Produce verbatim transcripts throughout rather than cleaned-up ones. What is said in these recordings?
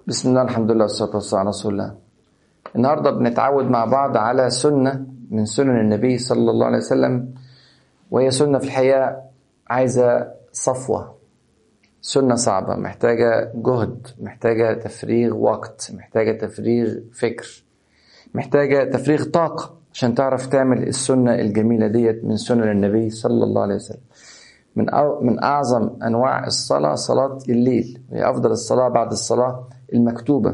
بسم الله، الحمد لله، والصلاة والسلام على رسول الله. النهاردة بنتعود مع بعض على سنة من سنن النبي صلى الله عليه وسلم، وهي سنة في الحقيقة عايزة صفوة، سنة صعبة، محتاجة جهد، محتاجة تفريغ وقت، محتاجة تفريغ فكر، محتاجة تفريغ طاقة عشان تعرف تعمل السنة الجميلة ديت من سنن النبي صلى الله عليه وسلم. من أو من أعظم أنواع الصلاة صلاة الليل، هي أفضل الصلاة بعد الصلاة المكتوبة.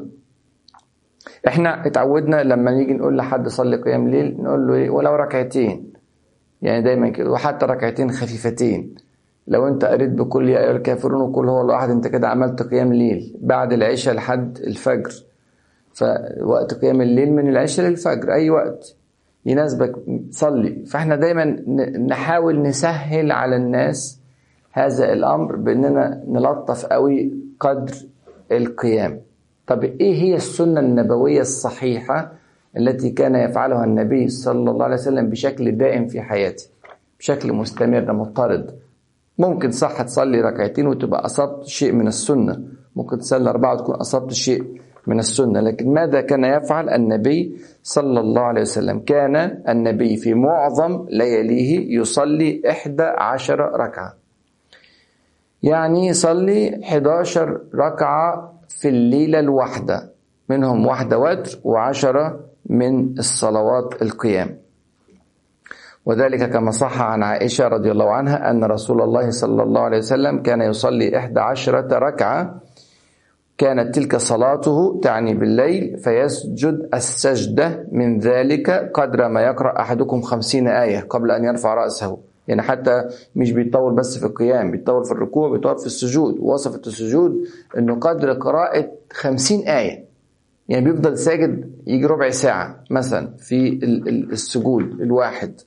احنا اتعودنا لما نيجي نقول لحد صلي قيام ليل نقول له ايه؟ ولو ركعتين، يعني دايما كده، وحتى ركعتين خفيفتين. لو انت قريت بكل يا ايها الكافرون وكل هو الله احد، انت كده عملت قيام ليل بعد العشاء لحد الفجر. فوقت قيام الليل من العشاء للفجر، اي وقت يناسبك صلي. فاحنا دايما نحاول نسهل على الناس هذا الامر باننا نلطف قوي قدر القيام. طب ايه هي السنة النبوية الصحيحة التي كان يفعلها النبي صلى الله عليه وسلم بشكل دائم في حياته، بشكل مستمر مضطرد؟ ممكن صح تصلي ركعتين وتبقى أصبت شيء من السنة، ممكن تصلي أربعة وتكون أصبت شيء من السنة، لكن ماذا كان يفعل النبي صلى الله عليه وسلم؟ كان النبي في معظم لياليه يصلي إحدى عشر ركعة، يعني يصلي إحدى عشر ركعة في الليلة الواحدة، منهم واحدة وتر وعشرة من الصلوات القيام. وذلك كما صح عن عائشة رضي الله عنها أن رسول الله صلى الله عليه وسلم كان يصلي إحدى عشرة ركعة، كانت تلك صلاته تعني بالليل، فيسجد السجدة من ذلك قدر ما يقرأ أحدكم خمسين آية قبل أن يرفع رأسه. يعني حتى مش بيطول بس في القيام، بيطول في الركوع، بيطول في السجود. ووصفت السجود أنه قدر قراءة خمسين آية، يعني بيفضل ساجد يجي ربع ساعة مثلا في السجود الواحد.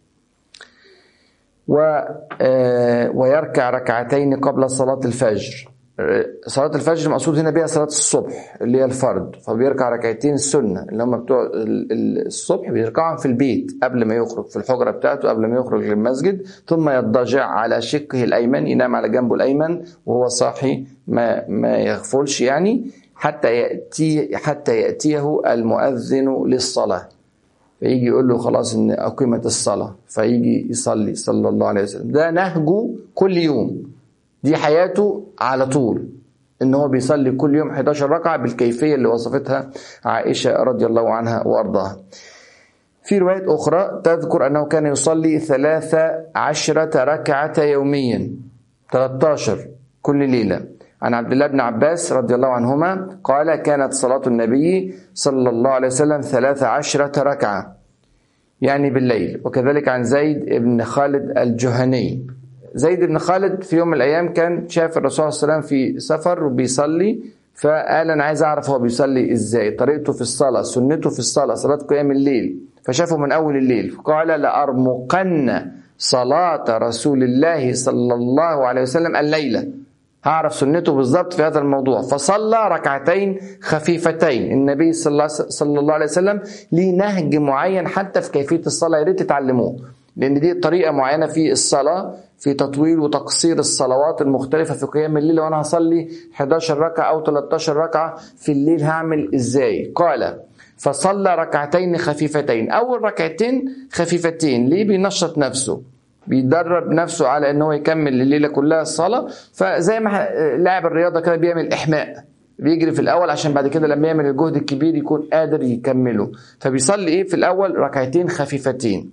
ويركع ركعتين قبل صلاة الفجر. صلاة الفجر مقصود هنا بها صلاة الصبح اللي هي الفرض، فبيركع ركعتين السنة اللي هم بتوع الصبح، بيركعهم في البيت قبل ما يخرج في الحجرة بتاعته، قبل ما يخرج للمسجد، ثم يضطجع على شقه الأيمن، ينام على جنبه الأيمن وهو صاحي، ما ما يغفلش يعني، حتى يأتي حتى يأتيه المؤذن للصلاة، فيجي يقول له خلاص إن أقيمت الصلاة، فيجي يصلي صلى الله عليه وسلم. ده نهجه كل يوم، دي حياته على طول، إن هو بيصلي كل يوم إحدى عشرة ركعة بالكيفية اللي وصفتها عائشة رضي الله عنها وأرضاها. في رواية أخرى تذكر أنه كان يصلي ثلاثة عشرة ركعة يوميا، ثلاثة عشر كل ليلة. عن عبد الله بن عباس رضي الله عنهما قال: كانت صلاة النبي صلى الله عليه وسلم ثلاث عشرة ركعة، يعني بالليل. وكذلك عن زيد بن خالد الجهني. زيد بن خالد في يوم من الأيام كان شاف الرسول صلى الله عليه وسلم في سفر وبيصلي، فقال: أنا عايز أعرف هو بيصلي إزاي، طريقته في الصلاة، سنته في الصلاة، صلاة قيام الليل. فشافه من أول الليل فقال: لأرمقن صلاة رسول الله صلى الله عليه وسلم الليلة، هعرف سنته بالضبط في هذا الموضوع. فصلى ركعتين خفيفتين. النبي صلى الله عليه وسلم ليه نهج معين حتى في كيفية الصلاة، يا ريت تتعلموه، لأن دي طريقة معينة في الصلاة، في تطويل وتقصير الصلوات المختلفة في قيام الليل. وأنا هصلي إحدى عشرة ركعة أو ثلاثة عشر ركعة في الليل هعمل إزاي؟ قال: فصلى ركعتين خفيفتين. أول ركعتين خفيفتين ليه؟ بينشط نفسه، بيدرب نفسه على انه يكمل الليله كلها الصلاه. فزي ما لاعب الرياضه كده بيعمل احماء، بيجري في الاول عشان بعد كده لما يعمل الجهد الكبير يكون قادر يكمله. فبيصلي ايه في الاول؟ ركعتين خفيفتين،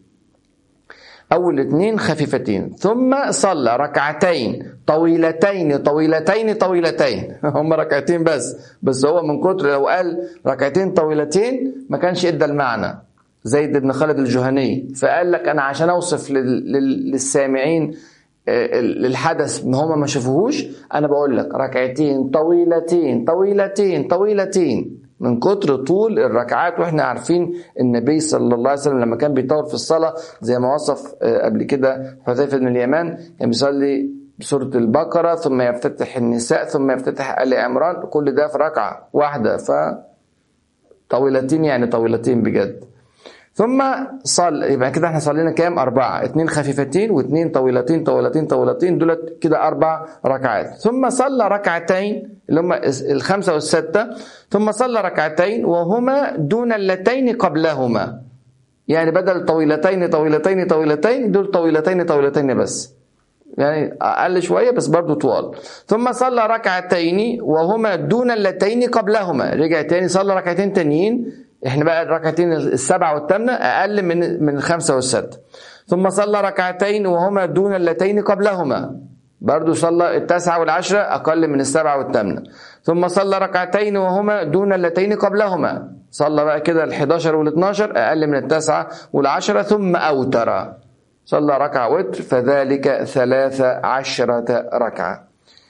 اول اتنين خفيفتين، ثم صلى ركعتين طويلتين طويلتين طويلتين هم ركعتين بس بس هو من كتر لو قال ركعتين طويلتين ما كانش ادى المعنى زيد بن خالد الجهني. فقال لك أنا عشان أوصف للسامعين للحدث ما هم ما شافوهوش، أنا بقول لك ركعتين طويلتين طويلتين طويلتين، من كتر طول الركعات. وإحنا عارفين النبي صلى الله عليه وسلم لما كان بيطول في الصلاة زي ما وصف قبل كده حذيفة بن اليمان، كان بيصلي بسورة البقرة ثم يفتتح النساء ثم يفتتح آل عمران، كل ده في ركعة واحدة. فطويلتين يعني طويلتين بجد. ثم صل، يبقى كده احنا صلينا كام؟ أربعة، اتنين خفيفتين واثنين طويلتين طويلتين طويلتين، دولت كده أربع ركعات. ثم صلى ركعتين اللي هم الخمسة والستة، ثم صلى ركعتين وهما دون اللتين قبلهما، يعني بدل طويلتين طويلتين طويلتين دول طويلتين طويلتين بس، يعني أقل شوية بس برضو طوال. ثم صلى ركعتين وهما دون اللتين قبلهما، رجع تاني صلى ركعتين تانيين، احنا بقى الركعتين السبعة والثامنة أقل من من الخمسة والستة. ثم صلى ركعتين وهما دون اللتين قبلهما، برضو صلى التاسعة والعشرة أقل من السبعة والثامنة. ثم صلى ركعتين وهما دون اللتين قبلهما، صلى بقى كده الحداشر والاثناشر أقل من التاسعة والعشرة. ثم أوتر، صلى ركعة وتر، فذلك ثلاث عشرة ركعة.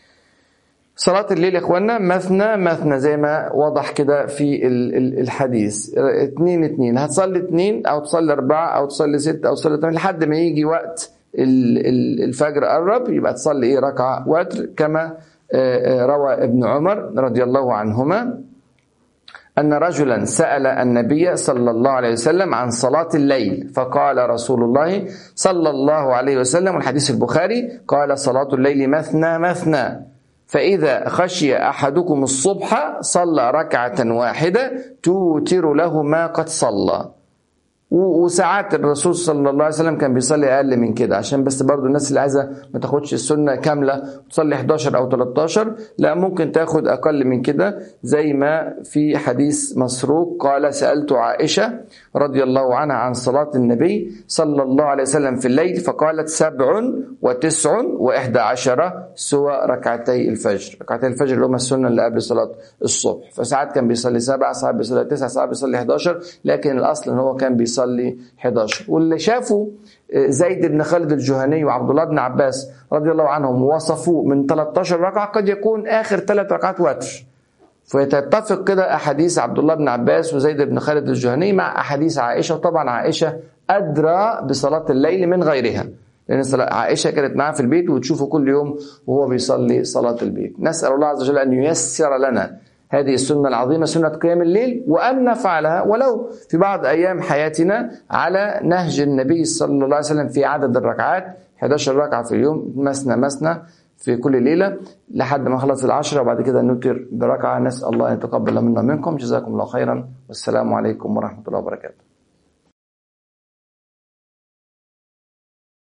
صلاة الليل يا اخوانا مثنى مثنى زي ما وضح كده في الحديث، اتنين اتنين، هتصلي اتنين او تصلي اربعة او تصلي ستة او تصلي تمانية لحد ما يجي وقت الفجر قرب، يبقى تصلي ايه؟ ركعة وتر، كما روى ابن عمر رضي الله عنهما أن رجلا سأل النبي صلى الله عليه وسلم عن صلاة الليل، فقال رسول الله صلى الله عليه وسلم، والحديث البخاري، قال صلاة الليل مثنى مثنى، فإذا خشي أحدكم الصبح صلى ركعة واحدة توتر له ما قد صلى. وساعات الرسول صلى الله عليه وسلم كان بيصلي أقل من كده، عشان بس برضو الناس اللي عايزة ما تاخدش السنة كاملة وتصلي حداشر أو تلتاشر، لا ممكن تاخد أقل من كده، زي ما في حديث مسروق قال سألت عائشة رضي الله عنها عن صلاة النبي صلى الله عليه وسلم في الليل، فقالت سبع وتسع وإحدى عشرة سوى ركعتي الفجر. ركعتي الفجر اللي هم السنة اللي قبل صلاة الصبح، فساعات كان بيصلي سبع، ساعات بيصلي تسع، ساعات بيصلي حداشر، لكن الأصل إن هو كان بيصلي صلي حداشر. واللي شافوا زيد بن خالد الجهني وعبد الله بن عباس رضي الله عنهم وصفوه من تلتاشر ركعة، قد يكون آخر ثلاث ركعات وتر، فيتتفق كده أحاديث عبد الله بن عباس وزيد بن خالد الجهني مع أحاديث عائشة. وطبعا عائشة أدرى بصلاة الليل من غيرها، لأن عائشة كانت معاه في البيت وتشوفه كل يوم وهو بيصلي صلاة البيت. نسأل الله عز وجل أن ييسر لنا هذه السنة العظيمة، سنة قيام الليل، وأن نفعلها ولو في بعض أيام حياتنا على نهج النبي صلى الله عليه وسلم في عدد الركعات، حداشر ركعة في اليوم، مثنى مثنى في كل ليلة، لحد ما خلص العشرة، وبعد كده نوتر بركعة. نسأل الله أن يتقبل منا منكم، جزاكم الله خيرا، والسلام عليكم ورحمة الله وبركاته.